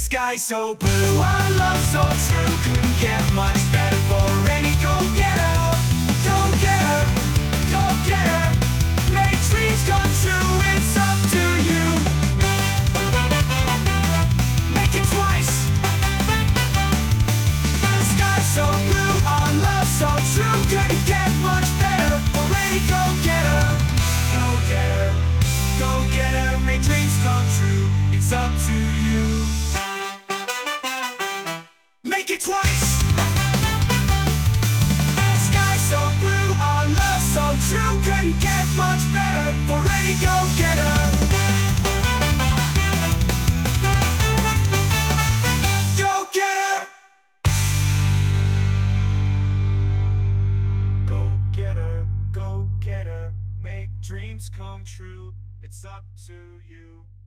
sky so blue, our love so true. Couldn't get much better for any go-getter. Go-getter, go-getter, make dreams come true. It's up to you. Make it twice. The sky so blue, our love so true. Couldn't get much better for any go-getter. Go-getter, go-getter, make dreams come true. It's up to you. Make it twice. Sky so blue, our love so true. Couldn't get much better for any go-getter. Go-getter. Go-getter, go-getter, make dreams come true. It's up to you.